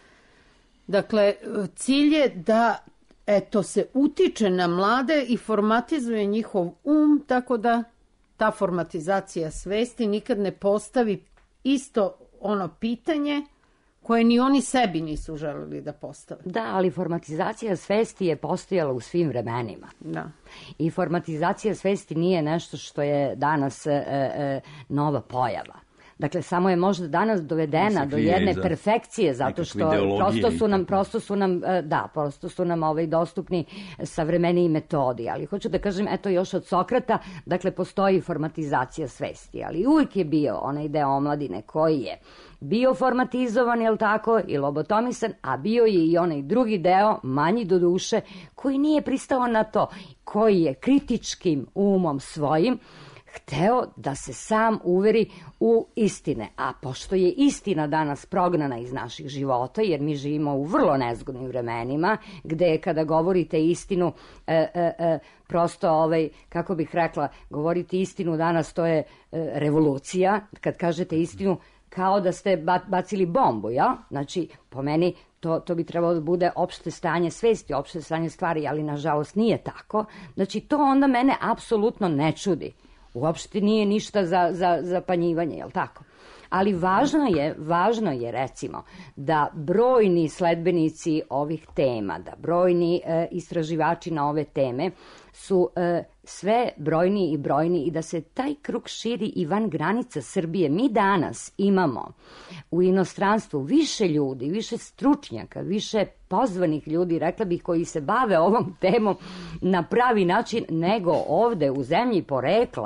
Dakle, cilj je da eto, se utiče na mlade i formatizuje njihov um, tako da ta formatizacija svesti nikad ne postavi isto ono pitanje koje ni oni sebi nisu želeli da postave. Da, ali formatizacija svesti je postojala u svim vremenima. Da. I formatizacija svesti nije nešto što je danas e, e, nova pojava. Dakle, samo je možda danas dovedena do jedne perfekcije, zato što prosto su nam, prosto su nam, da, prosto su nam ovaj dostupni savremeniji metodi. Ali hoću da kažem, eto još od Sokrata, dakle, postoji formatizacija svesti, ali uvijek je bio onaj deo omladine koji je bio formatizovan, jel tako, i lobotomisan, a bio je i onaj drugi deo, manji do duše, koji nije pristao na to, koji je kritičkim umom svojim hteo da se sam uveri u istine. A pošto je istina danas prognana iz naših života, jer mi živimo u vrlo nezgodnim vremenima, gde kada govorite istinu, e, e, e, prosto, ovaj, kako bih rekla, govoriti istinu danas to je e, revolucija. Kad kažete istinu, kao da ste bacili bombu, ja? Znači, po meni to, to bi trebalo da bude opšte stanje svesti, opšte stanje stvari, ali nažalost nije tako. Znači, to onda mene apsolutno ne čudi. Uopšte nije ništa za, za, za panjivanje, jel tako? Ali važno je, važno je recimo da brojni sledbenici ovih tema, da brojni e, istraživači na ove teme su e, sve brojni i brojni i da se taj krug širi i van granica Srbije. Mi danas imamo u inostranstvu više ljudi, više stručnjaka, više pozvanih ljudi, rekla bih, koji se bave ovom temom na pravi način nego ovde u zemlji porekla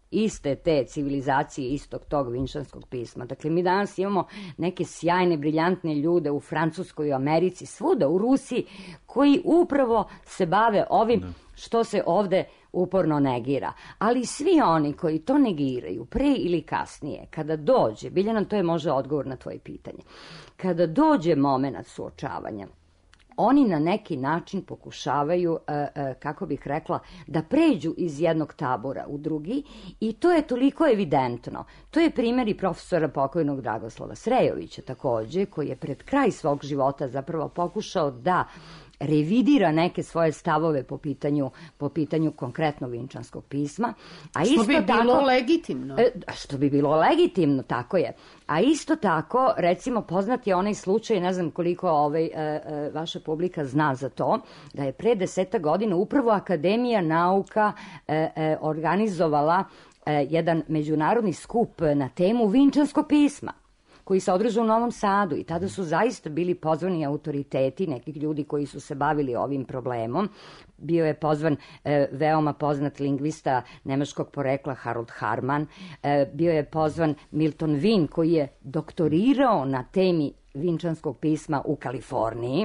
iste te civilizacije, istog tog vinčanskog pisma. Dakle, mi danas imamo neke sjajne, briljantne ljude u Francuskoj, u Americi, svuda, u Rusiji, koji upravo se bave ovim što se ovde uporno negira. Ali svi oni koji to negiraju, pre ili kasnije, kada dođe, Biljana, to je možda odgovor na tvoje pitanje, kada dođe moment suočavanja, oni na neki način pokušavaju, kako bih rekla, da pređu iz jednog tabora u drugi i to je toliko evidentno. To je primjer i profesora pokojnog Dragoslava Srejovića takođe, koji je pred kraj svog života zapravo pokušao da revidira neke svoje stavove po pitanju, po pitanju konkretno vinčanskog pisma. A što isto bi tako, bilo legitimno. E, što bi bilo legitimno, tako je. A isto tako, recimo, poznat je onaj slučaj, ne znam koliko ovaj, e, e, vaša publika zna za to, da je pre deseta godina upravo Akademija nauka e, e, organizovala e, jedan međunarodni skup na temu vinčanskog pisma, koji se održao u Novom Sadu i tada su zaista bili pozvani autoriteti, nekih ljudi koji su se bavili ovim problemom. Bio je pozvan e, veoma poznat lingvista nemačkog porekla Harold Harman, e, bio je pozvan Milton Wien koji je doktorirao na temi vinčanskog pisma u Kaliforniji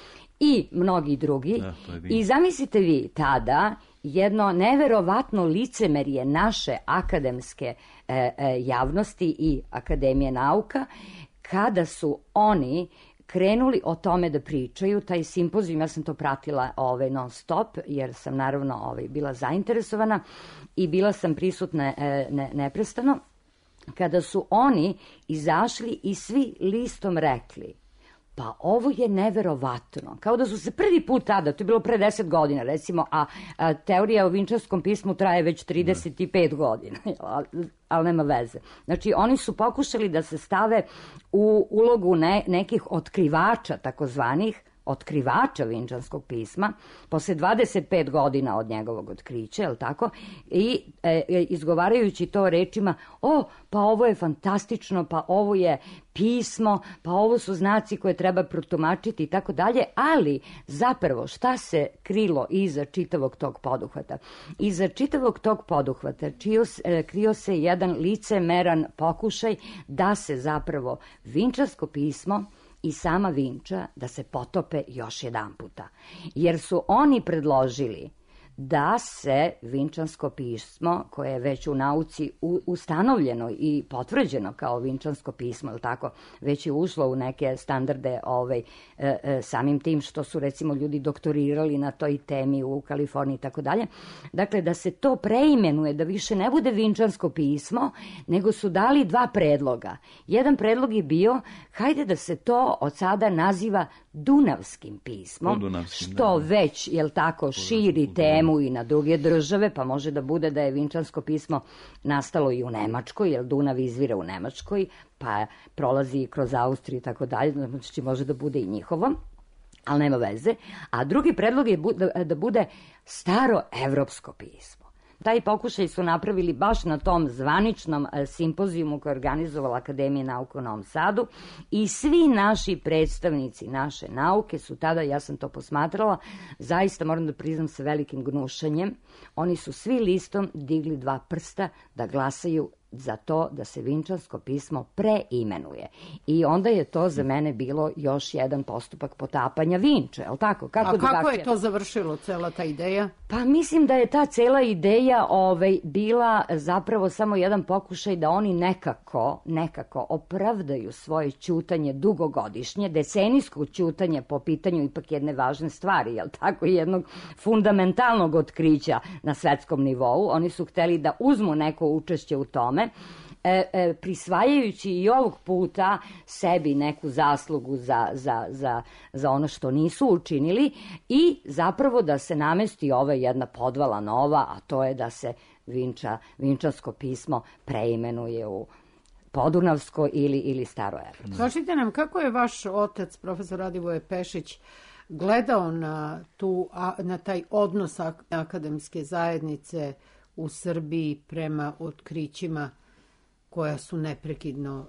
i mnogi drugi. Da, I zamislite vi tada jedno neverovatno licemerje naše akademske e, e, javnosti i Akademije nauka, kada su oni krenuli o tome da pričaju, taj simpozijum, ja sam to pratila ove, non stop, jer sam naravno ove, bila zainteresovana i bila sam prisutna e, ne, neprestano, kada su oni izašli i svi listom rekli: pa ovo je neverovatno. Kao da su se prvi put tada, to je bilo pre deset godina recimo, a, a teorija o vinčanskom pismu traje već trideset pet godina, ali nema veze. Znači, oni su pokušali da se stave u ulogu ne, nekih otkrivača, takozvanih, otkrivača vinčanskog pisma, posle dvadeset pet godina od njegovog otkrića, je li tako? I e, izgovarajući to rečima: o, pa ovo je fantastično, pa ovo je pismo, pa ovo su znaci koje treba protumačiti i tako dalje, ali zapravo šta se krilo iza čitavog tog poduhvata? Iza čitavog tog poduhvata čio, e, krio se jedan licemeran pokušaj da se zapravo vinčansko pismo i sama Vinča da se potope još jedan puta. Jer su oni predložili da se vinčansko pismo, koje je već u nauci ustanovljeno i potvrđeno kao vinčansko pismo, ili tako, već je ušlo u neke standarde ovaj, e, e, samim tim što su recimo ljudi doktorirali na toj temi u Kaliforniji i tako dalje. Dakle, da se to preimenuje, da više ne bude vinčansko pismo, nego su dali dva predloga. Jedan predlog je bio: hajde da se to od sada naziva dunavskim pismom, Dunavskim, što da. već, jel tako, širi temu i na druge države, pa može da bude da je vinčansko pismo nastalo i u Nemačkoj, jer Dunav izvire u Nemačkoj, pa prolazi i kroz Austriju i tako dalje, znači može da bude i njihovo, ali nema veze. A drugi predlog je da bude staro evropsko pismo. Taj pokušaj su napravili baš na tom zvaničnom simpozijumu koji je organizovala Akademija nauka u Novom Sadu i svi naši predstavnici naše nauke su tada, ja sam to posmatrala, zaista moram da priznam sa velikim gnušanjem, oni su svi listom digli dva prsta da glasaju za to da se vinčansko pismo preimenuje. I onda je to za mene bilo još jedan postupak potapanja Vinče, je li tako? Kako A kako je to završilo, cela ta ideja? Pa mislim da je ta cela ideja ovaj, bila zapravo samo jedan pokušaj da oni nekako, nekako opravdaju svoje ćutanje dugogodišnje, decenijsko ćutanje po pitanju ipak jedne važne stvari, je li tako, jednog fundamentalnog otkrića na svetskom nivou. Oni su hteli da uzmu neko učešće u tome, E, e, prisvajajući i ovog puta sebi neku zaslugu za, za, za, za ono što nisu učinili i zapravo da se namesti ova jedna podvala nova, a to je da se Vinča, vinčansko pismo preimenuje u podunavsko ili, ili staroevropsko. Kažite nam, kako je vaš otac, profesor Radivoje Pešić, gledao na, tu, na taj odnos akademske zajednice u Srbiji prema otkrićima koja su neprekidno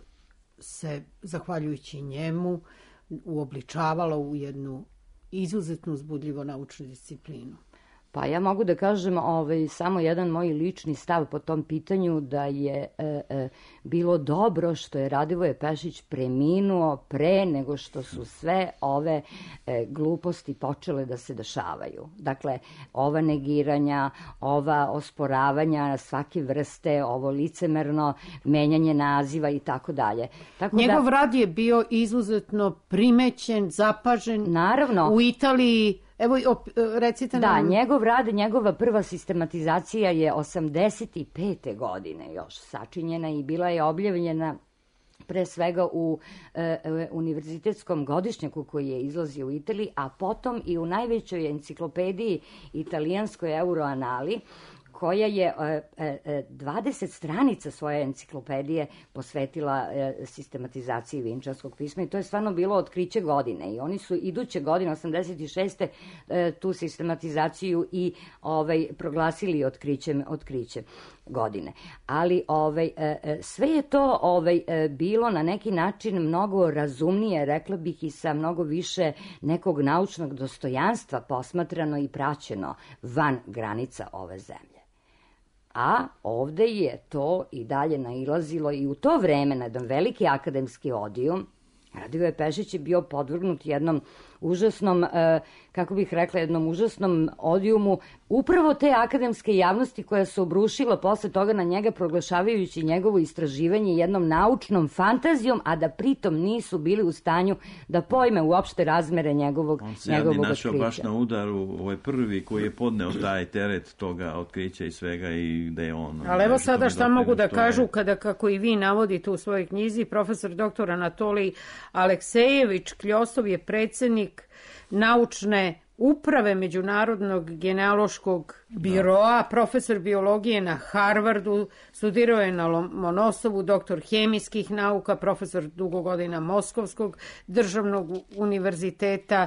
se, zahvaljujući njemu, uobličavala u jednu izuzetno uzbudljivo naučnu disciplinu? Pa ja mogu da kažem ovaj, samo jedan moj lični stav po tom pitanju, da je e, e, bilo dobro što je Radivoje Pešić preminuo pre nego što su sve ove e, gluposti počele da se dešavaju. Dakle, ova negiranja, ova osporavanja svake vrste, ovo licemerno menjanje naziva i tako dalje. Tako Njegov da, rad je bio izuzetno primećen, zapažen. Naravno. U Italiji. Evo, op, recite da, nam... njegov rad, njegova prva sistematizacija je osamdeset pete godine još sačinjena i bila je objavljena pre svega u e, univerzitetskom godišnjaku koji je izlazio u Italiji, a potom i u najvećoj enciklopediji italijanskoj Euroanali, koja je dvadeset stranica svoje enciklopedije posvetila sistematizaciji vinčanskog pisma i to je stvarno bilo otkriće godine i oni su iduće godine, osamdeset šeste tu sistematizaciju i ovaj, proglasili otkrićem, otkriće godine. Ali ovaj, sve je to ovaj, bilo na neki način mnogo razumnije, rekla bih i sa mnogo više nekog naučnog dostojanstva posmatrano i praćeno van granica ove zemlje. A ovde je to i dalje nailazilo i u to vreme na jedan veliki akademski odijum. Radivoje Pešić je bio podvrgnut jednom užasnom, kako bih rekla, jednom užasnom odijumu upravo te akademske javnosti koja se obrušila posle toga na njega proglašavajući njegovo istraživanje jednom naučnom fantazijom, a da pritom nisu bili u stanju da pojme uopšte razmere njegovog otkrića. On se javni našao baš na udaru, ovaj prvi koji je podneo taj teret toga otkrića i svega i da je on... Ali evo sada šta mogu da kažu kada, kako i vi navodite u svojoj knjizi, profesor doktor Anatolij Aleksejević Kljosov je predsjednik naučne uprave Međunarodnog genealoškog biroa, profesor biologije na Harvardu, studirao je na Lomonosovu, doktor hemijskih nauka, profesor dugo godina Moskovskog državnog univerziteta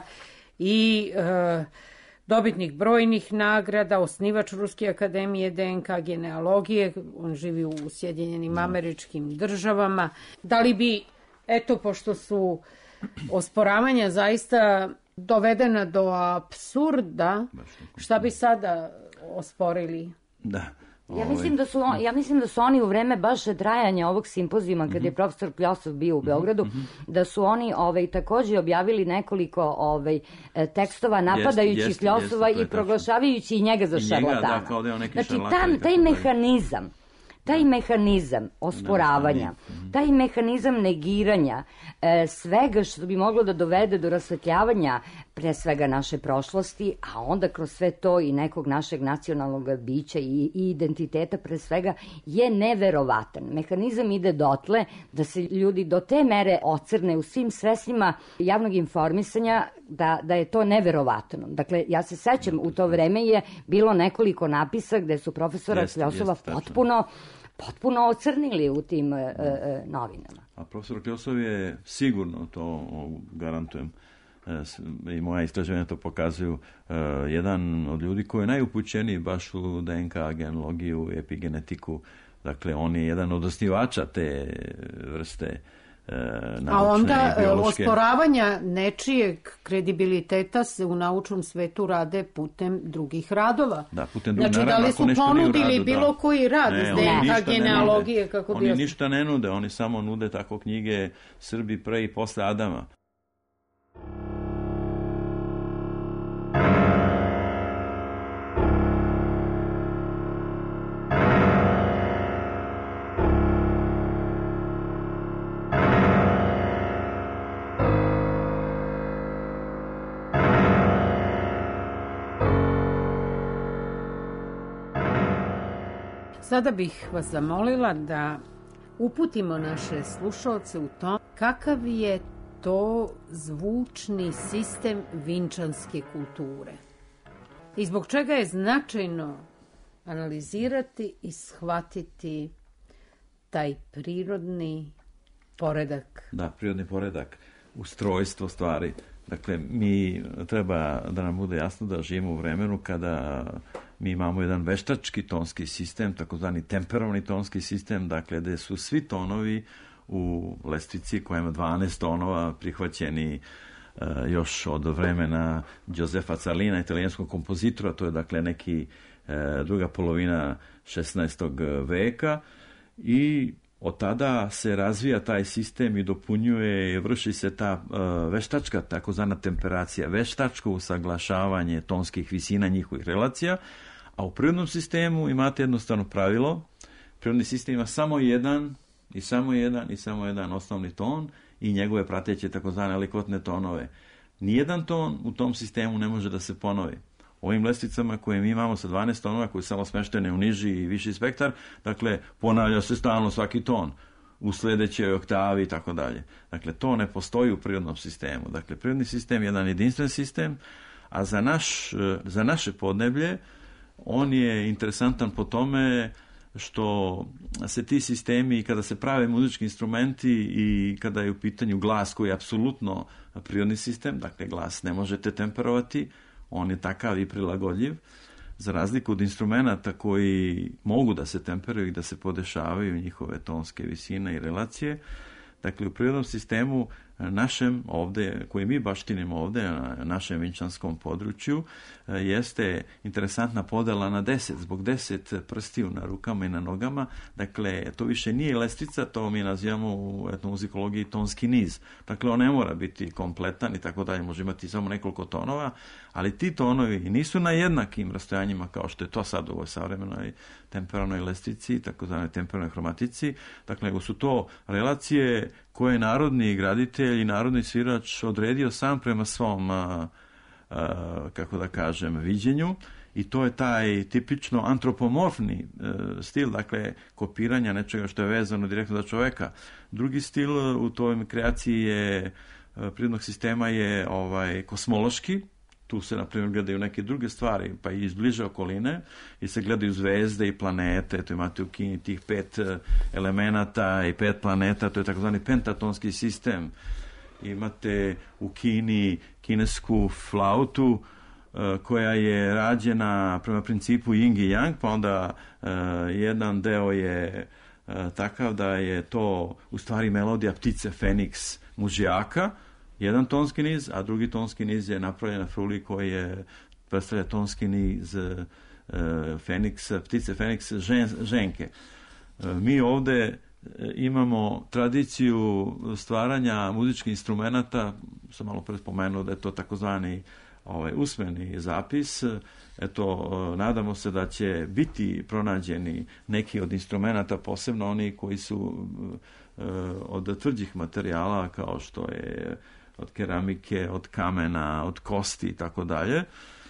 i e, dobitnik brojnih nagrada, osnivač Ruske akademije D N K genealogije, on živi u Sjedinjenim Američkim Državama. Da li bi, eto, pošto su osporavanja zaista dovedena do apsurda, šta bi sada osporili? Da. Ja mislim da su on, ja mislim da su oni u vreme baš trajanja ovog simpozijuma, kad je profesor Kljosov bio u Beogradu, da su oni ovaj takođe objavili nekoliko ovaj tekstova napadajući jest, Kljosova jest, i proglašavajući i njega za šarlatana. Da, kao da je on neki znači šarlatan, tam, taj mehanizam Taj mehanizam osporavanja, taj mehanizam negiranja e, svega što bi moglo da dovede do rasvetljavanja pre svega naše prošlosti, a onda kroz sve to i nekog našeg nacionalnog bića i, i identiteta pre svega je neverovatan. Mehanizam ide dotle da se ljudi do te mere ocrne u svim sredstvima javnog informisanja da, da je to neverovatno. Dakle, ja se sećam, u to vreme je bilo nekoliko napisa gde su profesora Kljosova potpuno potpuno ocrnili u tim e, e, novinama. A profesor Kljosov je sigurno, to garantujem, e, i moja istraživanja to pokazuju, e, jedan od ljudi koji je najupućeniji baš u D N K genealogiju, epigenetiku. Dakle, on je jedan od osnivača te vrste naučne, a onda biološke. Osporavanja nečijeg kredibiliteta se u naučnom svetu rade putem drugih radova. Da, putem drugih, znači, naravno, da li su ponudili radu, bilo da. koji rad iz D N K genealogije? Kako oni bi ništa ne nude, oni samo nude tako knjige Srbi pre i posle Adama. Sada bih vas zamolila da uputimo naše slušalce u to kakav je to zvučni sistem vinčanske kulture i zbog čega je značajno analizirati i shvatiti taj prirodni poredak. Da, prirodni poredak, ustrojstvo stvari. Dakle, mi treba da nam bude jasno da živimo u vremenu kada mi imamo jedan veštački tonski sistem, takozvani temperovani tonski sistem, dakle, gde su svi tonovi u lestvici koja ima dvanaest tonova prihvaćeni još od vremena Josefa Carlina, italijanskog kompozitora, to je dakle neki druga polovina šesnaestog veka, i od tada se razvija taj sistem i dopunjuje, vrši se ta veštačka, takozvana temperacija, veštačko usaglašavanje tonskih visina njihovih relacija, a u prirodnom sistemu imate jednostavno pravilo. Prirodni sistem ima samo jedan i samo jedan i samo jedan osnovni ton i njegove prateće takozvane alikvotne tonove. Nijedan ton u tom sistemu ne može da se ponovi. Ovim lestvicama koje mi imamo sa dvanaest tonova, koji su samo smeštene u niži i viši spektar, dakle, ponavlja se stalno svaki ton u sljedećoj oktavi i tako dalje. Dakle, to ne postoji u prirodnom sistemu. Dakle, prirodni sistem je jedan jedinstven sistem, a za, naš, za naše podneblje on je interesantan po tome što se ti sistemi, kada se prave muzički instrumenti i kada je u pitanju glas koji je apsolutno prirodni sistem, dakle glas ne možete temperovati, on je takav i prilagodljiv, za razliku od instrumenta koji mogu da se temperuju i da se podešavaju njihove tonske visine i relacije. Dakle, u prirodnom sistemu našem ovde, koji mi baštinimo ovde, na našem vinčanskom području, jeste interesantna podela na deset, zbog deset prstiju na rukama i na nogama. Dakle, to više nije lestvica, to mi nazivamo u etnomuzikologiji tonski niz. Dakle, on ne mora biti kompletan i tako dalje, može imati samo nekoliko tonova, ali ti tonovi nisu na jednakim rastojanjima kao što je to sad u ovoj savremenoj temperanoj lestvici, takozvanoj temperanoj hromatici. Dakle, nego su to relacije koje je narodni graditelj i narodni svirač odredio sam prema svom, a, a, kako da kažem, viđenju, i to je taj tipično antropomorfni a, stil, dakle, kopiranja nečega što je vezano direktno za čoveka. Drugi stil u toj kreaciji je a, prirodnog sistema je ovaj kosmološki. Tu se, na primjer, gledaju neke druge stvari, pa i iz bliže okoline, i se gledaju zvezde i planete. To imate u Kini tih pet elemenata i pet planeta, to je takozvani pentatonski sistem. Imate u Kini kinesku flautu, koja je rađena prema principu yin i yang, pa onda uh, jedan deo je uh, takav da je to u stvari melodija ptice Feniks mužjaka, jedan tonski niz, a drugi tonski niz je napravljen na fruli koji je predstavlja tonski niz uh, Feniks, ptice Feniks žen, ženke. Uh, mi ovde imamo tradiciju stvaranja muzičkih instrumenata, sam malo pre spomenuo da je to takozvani ovaj usmeni zapis. Eto, nadamo se da će biti pronađeni neki od instrumenata, posebno oni koji su e, od tvrđih materijala, kao što je od keramike, od kamena, od kosti i tako dalje.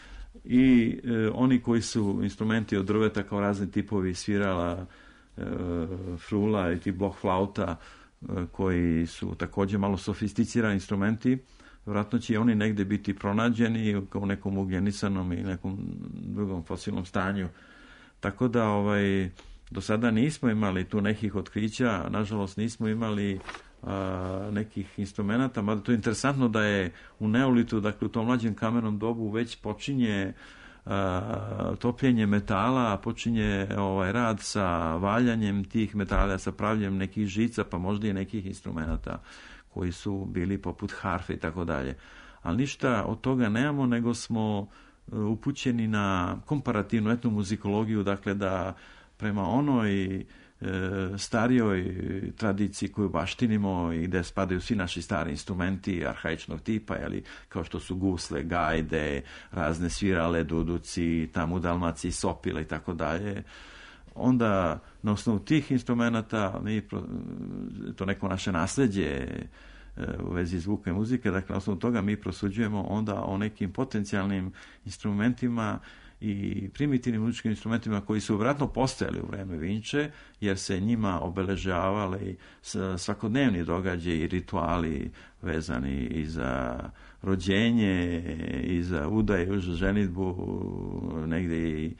I e, oni koji su instrumenti od drveta, kao razni tipovi svirala, e, frula i ti blok flauta, e, koji su također malo sofisticirani instrumenti. Vratno će oni negde biti pronađeni u nekom ugljenisanom i nekom drugom fosilnom stanju. Tako da ovaj, do sada nismo imali tu nekih otkrića, nažalost nismo imali a, nekih instrumenta, mada to je interesantno da je u neolitu, dakle u tom mlađem kamenom dobu već počinje a, topljenje metala, počinje ovaj, rad sa valjanjem tih metala, sa pravljenjem nekih žica, pa možda i nekih instrumenta koji su bili poput harfe i tako dalje. Ali ništa od toga nemamo, nego smo upućeni na komparativnu etnomuzikologiju, dakle da prema onoj e, starijoj tradiciji koju baštinimo i gde spadaju svi naši stari instrumenti arhaičnog tipa, jeli, kao što su gusle, gajde, razne svirale, duduci, tamo u Dalmaciji sopile i tako dalje, onda na osnovu tih instrumenta mi, to neko naše nasleđe u vezi zvuka i muzike, dakle na osnovu toga mi prosuđujemo onda o nekim potencijalnim instrumentima i primitivnim muzičkim instrumentima koji su vjerojatno postojali u vreme Vinče, jer se njima obeležavali svakodnevni događaji i rituali vezani i za rođenje, i za udaju, za ženidbu, negdje i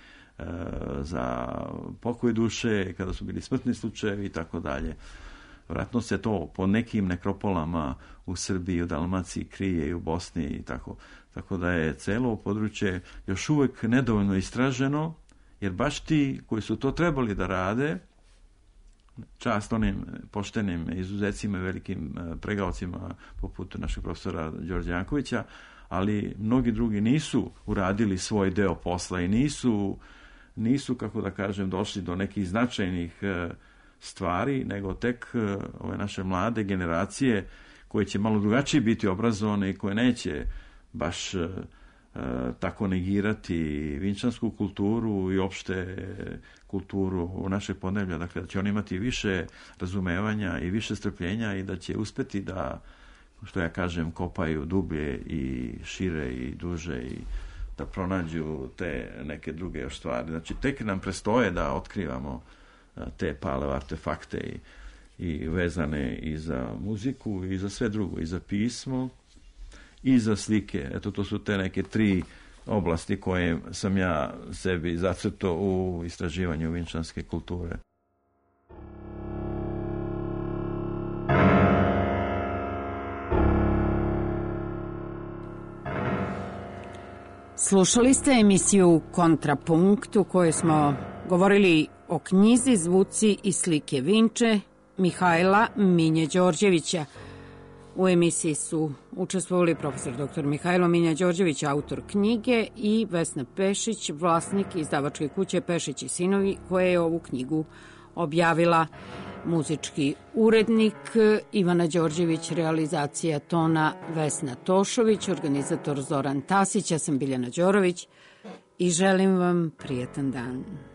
za pokoj duše, kada su bili smrtni slučajevi i tako dalje. Vratno se to po nekim nekropolama u Srbiji, u Dalmaciji krije i u Bosni i tako. Tako da je celo područje još uvek nedovoljno istraženo, jer baš ti koji su to trebali da rade, čast onim poštenim izuzecima i velikim pregaocima poput našeg profesora Đorđa Jankovića, ali mnogi drugi nisu uradili svoj deo posla i nisu, nisu kako da kažem, došli do nekih značajnih stvari, nego tek ove naše mlade generacije koje će malo drugačije biti obrazovane i koje neće baš e, tako negirati vinčansku kulturu i opšte kulturu u našeg Podneblja. Dakle, da će oni imati više razumevanja i više strpljenja i da će uspeti da, što ja kažem, kopaju dublje i šire i duže i da pronađu te neke druge još stvari. Znači, tek nam prestoje da otkrivamo te paleo artefakte i, i vezane i za muziku i za sve drugo, i za pismo i za slike. Eto, to su te neke tri oblasti koje sam ja sebi zacrtao u istraživanju vinčanske kulture. Slušali ste emisiju Kontrapunkt u kojoj smo govorili o knjizi Zvuci i slike Vinče Mihajla Minje Đorđevića. U emisiji su učestvovali profesor doktor Mihajlo Minja Đorđević, autor knjige, i Vesna Pešić, vlasnik izdavačke kuće Pešić i sinovi, koja je ovu knjigu objavila. Muzički urednik Ivana Đorđević, realizacija tona Vesna Tošović, organizator Zoran Tasić, ja sam Biljana Đorović i želim vam prijetan dan.